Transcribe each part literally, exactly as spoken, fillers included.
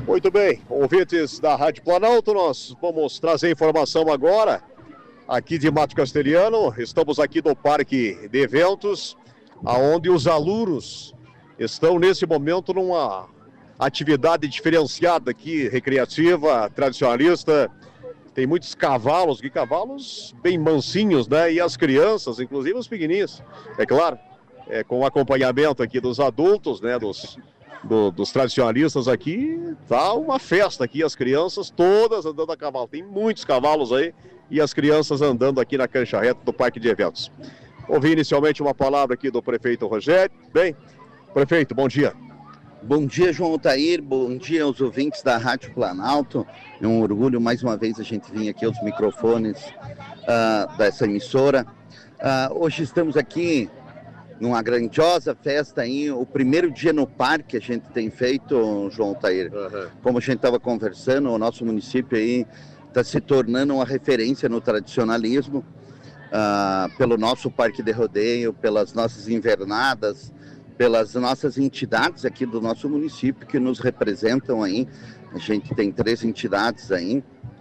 Muito bem, ouvintes da Rádio Planalto, nós vamos trazer informação agora aqui de Mato Castelhano. Estamos aqui no Parque de Eventos, onde os alunos estão nesse momento numa atividade diferenciada aqui, recreativa, tradicionalista. Tem muitos cavalos, que cavalos bem mansinhos, né? E as crianças, inclusive os pequenininhos, é claro, é, com acompanhamento aqui dos adultos, né? Dos, do, dos tradicionalistas aqui, tá uma festa aqui, as crianças todas andando a cavalo. Tem muitos cavalos aí e as crianças andando aqui na cancha reta do Parque de Eventos. Ouvi inicialmente uma palavra aqui do prefeito Rogério. Bem, prefeito, bom dia. Bom dia, João Otair, bom dia aos ouvintes da Rádio Planalto. É um orgulho mais uma vez a gente vir aqui aos microfones uh, dessa emissora. Uh, hoje estamos aqui numa grandiosa festa aí, o primeiro dia no parque a gente tem feito, João Otair. Uhum. Como a gente estava conversando, o nosso município aí está se tornando uma referência no tradicionalismo, uh, pelo nosso parque de rodeio, pelas nossas invernadas, pelas nossas entidades aqui do nosso município que nos representam aí. A gente tem três entidades aí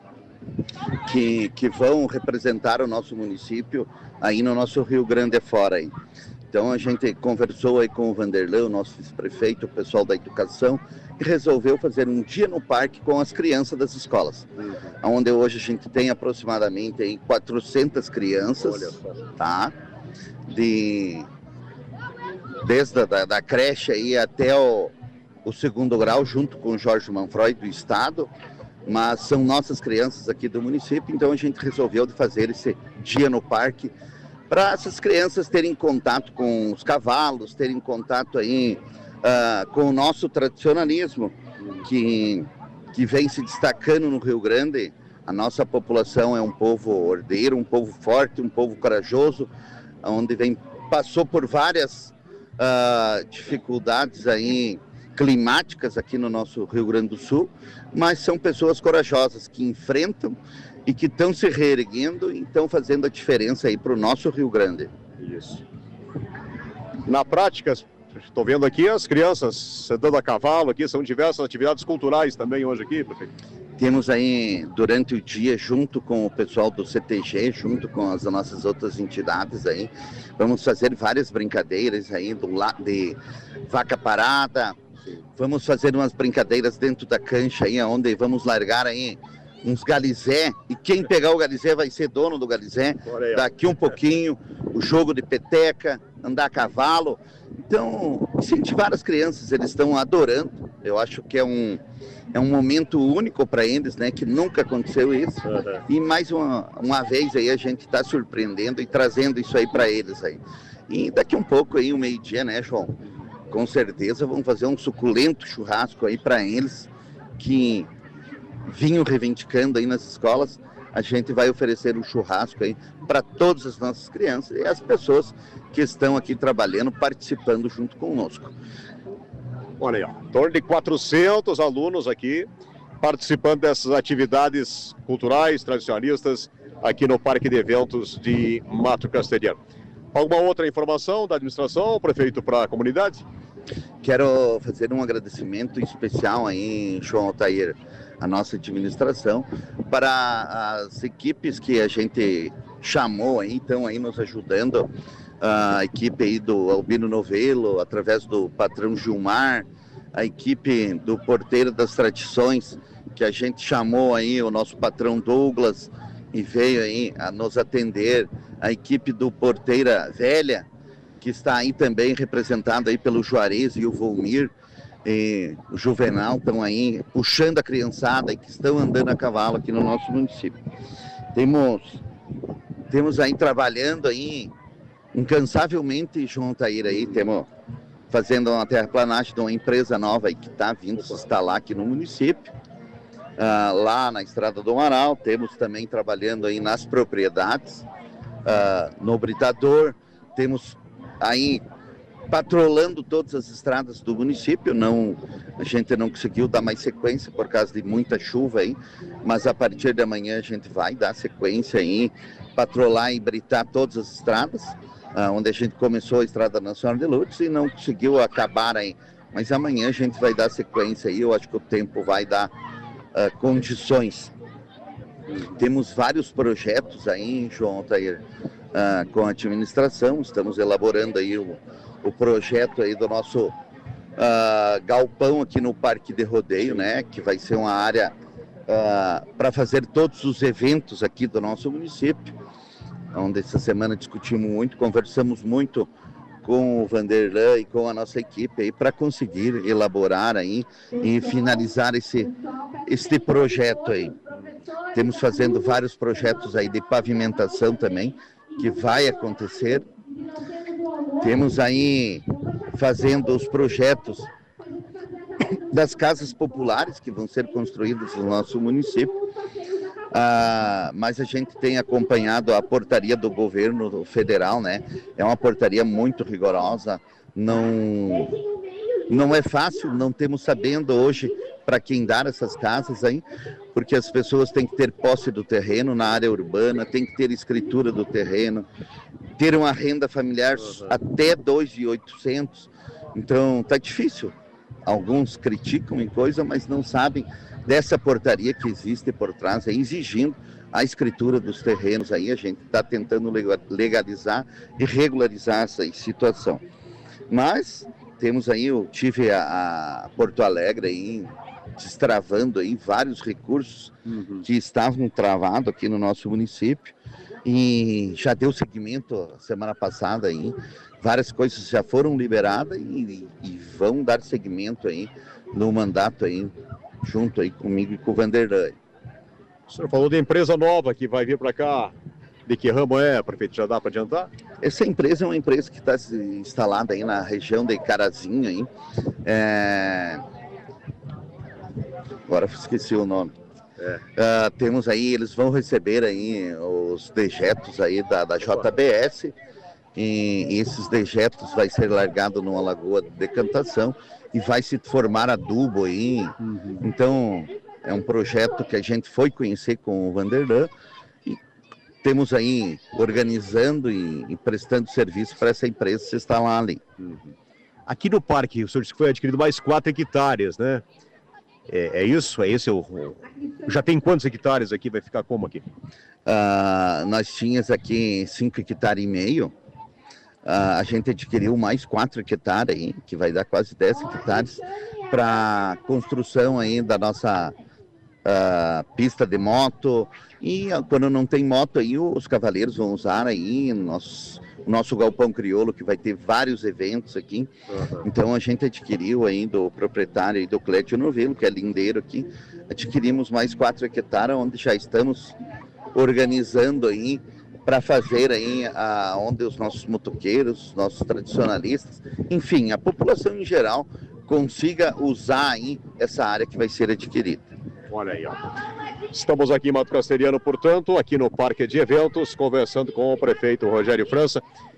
que, que vão representar o nosso município aí no nosso Rio Grande fora aí. Então a gente conversou aí com o Vanderlei, o nosso vice-prefeito, o pessoal da educação, e resolveu fazer um dia no parque com as crianças das escolas, uhum. Onde hoje a gente tem aproximadamente aí quatrocentas crianças, tá? De, desde a da, da creche aí até o, o segundo grau, junto com o Jorge Manfroy do estado, mas são nossas crianças aqui do município, então a gente resolveu de fazer esse dia no parque, para essas crianças terem contato com os cavalos, terem contato aí uh, com o nosso tradicionalismo, que, que vem se destacando no Rio Grande. A nossa população é um povo ordeiro, um povo forte, um povo corajoso, onde vem, passou por várias uh, dificuldades aí climáticas aqui no nosso Rio Grande do Sul, mas são pessoas corajosas que enfrentam e que estão se reerguendo e estão fazendo a diferença aí para o nosso Rio Grande. Isso. Na prática, estou vendo aqui as crianças andando a cavalo aqui, são diversas atividades culturais também hoje aqui, prefeito. Temos aí, durante o dia, junto com o pessoal do C T G, junto com as nossas outras entidades aí, vamos fazer várias brincadeiras aí do lado de vaca parada. Vamos fazer umas brincadeiras dentro da cancha aí, onde vamos largar aí uns galizé, e quem pegar o galizé vai ser dono do galizé, daqui um pouquinho, o jogo de peteca, andar a cavalo. Então, incentivar as crianças, eles estão adorando. Eu acho que é um, é um momento único para eles, né, que nunca aconteceu isso. Uhum. E mais uma, uma vez aí a gente está surpreendendo e trazendo isso aí para eles aí. E daqui um pouco aí, o meio-dia, né, João? Com certeza vamos fazer um suculento churrasco aí para eles, que vinham reivindicando aí nas escolas. A gente vai oferecer um churrasco aí para todas as nossas crianças e as pessoas que estão aqui trabalhando, participando junto conosco. Olha aí, ó, em torno de quatrocentos alunos aqui participando dessas atividades culturais, tradicionalistas, aqui no Parque de Eventos de Mato Castelhano. Alguma outra informação da administração, prefeito, para a comunidade? Quero fazer um agradecimento especial aí, João Otair, a nossa administração, para as equipes que a gente chamou aí, estão aí nos ajudando, a equipe aí do Albino Novelo, através do patrão Gilmar, a equipe do Porteiro das Tradições, que a gente chamou aí o nosso patrão Douglas e veio aí a nos atender, a equipe do Porteira Velha, que está aí também representado aí pelo Juarez e o Volmir, e o Juvenal, estão aí puxando a criançada e que estão andando a cavalo aqui no nosso município. Temos, temos aí trabalhando aí incansavelmente, João Otair, aí, temos fazendo uma terraplanagem de uma empresa nova aí que está vindo se instalar aqui no município, uh, lá na Estrada do Amaral. Temos também trabalhando aí nas propriedades, uh, no Britador, temos aí patrolando todas as estradas do município. Não, a gente não conseguiu dar mais sequência por causa de muita chuva aí, mas a partir de amanhã a gente vai dar sequência aí, patrolar e britar todas as estradas, uh, onde a gente começou a Estrada Nacional de Lourdes e não conseguiu acabar aí mas amanhã a gente vai dar sequência aí, eu acho que o tempo vai dar uh, condições. Temos vários projetos aí, João Altair, uh, com a administração, estamos elaborando aí o, o projeto aí do nosso uh, galpão aqui no Parque de Rodeio, né, que vai ser uma área uh, para fazer todos os eventos aqui do nosso município, onde essa semana discutimos muito, conversamos muito com o Vanderlan e com a nossa equipe aí para conseguir elaborar aí e finalizar esse, este projeto aí. Temos fazendo vários projetos aí de pavimentação também, que vai acontecer. Temos aí fazendo os projetos das casas populares que vão ser construídas no nosso município. Ah, mas a gente tem acompanhado a portaria do governo federal, né? É uma portaria muito rigorosa, não, não é fácil, não temos sabendo hoje para quem dar essas casas aí, porque as pessoas têm que ter posse do terreno na área urbana, tem que ter escritura do terreno, ter uma renda familiar até dois mil e oitocentos, então tá difícil. Alguns criticam em coisa, mas não sabem dessa portaria que existe por trás, aí, exigindo a escritura dos terrenos. Aí a gente está tentando legalizar e regularizar essa situação. Mas temos aí, eu tive a, a Porto Alegre aí, destravando aí vários recursos uhum. que estavam travados aqui no nosso município, e já deu seguimento semana passada aí, várias coisas já foram liberadas e, e vão dar seguimento aí no mandato aí, junto aí comigo e com o Vanderlan. O senhor falou de empresa nova que vai vir para cá. De que ramo é, prefeito? Já dá para adiantar? Essa empresa é uma empresa que está instalada aí na região de Carazinho aí. É... Agora esqueci o nome. É. Uh, temos aí, eles vão receber aí os dejetos aí da, da J B S, e, e esses dejetos vai ser largado numa lagoa de decantação e vai se formar adubo aí. Uhum. Então é um projeto que a gente foi conhecer com o Vanderlan e temos aí organizando e, e prestando serviço para essa empresa se instalar ali. Uhum. Aqui no parque, o senhor disse que foi adquirido mais quatro hectares, né? É, é isso? É esse o, o... Já tem quantos hectares aqui? Vai ficar como aqui? Uh, nós tínhamos aqui cinco hectares e meio. Uh, a gente adquiriu mais quatro hectares aí, que vai dar quase dez hectares para construção aí da nossa uh, pista de moto. E uh, quando não tem moto aí, os cavaleiros vão usar aí nossos o nosso galpão crioulo, que vai ter vários eventos aqui. Uhum. Então a gente adquiriu aí do proprietário aí do Clédio Novelo, que é lindeiro aqui, adquirimos mais quatro hectares, onde já estamos organizando aí para fazer aí a, onde os nossos motoqueiros, os nossos tradicionalistas, enfim, a população em geral consiga usar aí essa área que vai ser adquirida. Olha aí, ó. Estamos aqui em Mato Castelhano, portanto, aqui no Parque de Eventos, conversando com o prefeito Rogério França.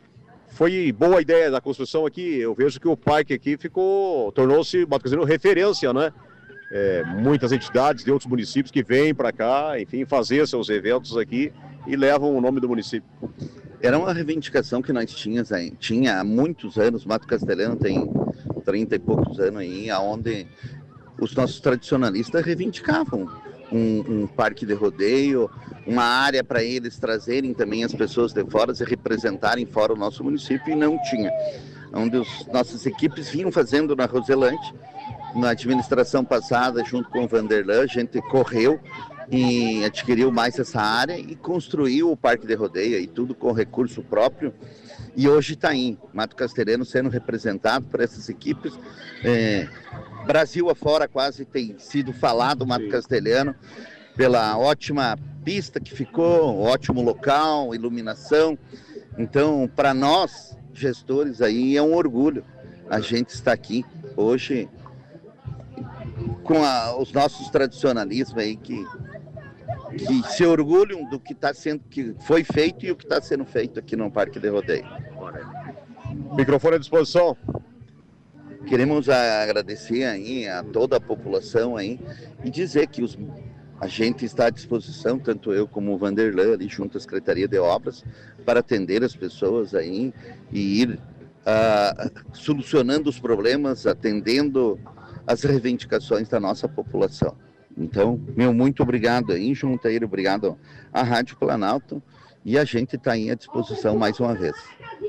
Foi boa a ideia da construção aqui. Eu vejo que o parque aqui ficou, tornou-se, Mato Castelhano, referência, né? É, muitas entidades de outros municípios que vêm para cá, enfim, fazer seus eventos aqui e levam o nome do município. Era uma reivindicação que nós tínhamos, aí, tinha há muitos anos. Mato Castelhano tem trinta e poucos anos aí, onde os nossos tradicionalistas reivindicavam um, um parque de rodeio, uma área para eles trazerem também as pessoas de fora, se representarem fora o nosso município, e não tinha. Onde as nossas equipes vinham fazendo na Roselante, na administração passada, junto com o Vanderlan, a gente correu e adquiriu mais essa área e construiu o parque de rodeio, e tudo com recurso próprio. E hoje está aí, Mato Castelhano sendo representado por essas equipes. É, Brasil afora quase tem sido falado Mato Castelhano, pela ótima pista que ficou, ótimo local, iluminação. Então, para nós, gestores aí, é um orgulho a gente estar aqui hoje com a, os nossos tradicionalismos aí que, que se orgulham do que está sendo, que foi feito e o que está sendo feito aqui no Parque de Rodeio. Microfone à disposição. Queremos agradecer aí a toda a população aí e dizer que os, a gente está à disposição, tanto eu como o Vanderlan, ali junto à Secretaria de Obras, para atender as pessoas aí e ir uh, solucionando os problemas, atendendo as reivindicações da nossa população. Então, meu muito obrigado aí, Juntaíro, obrigado à Rádio Planalto, e a gente está aí à disposição mais uma vez.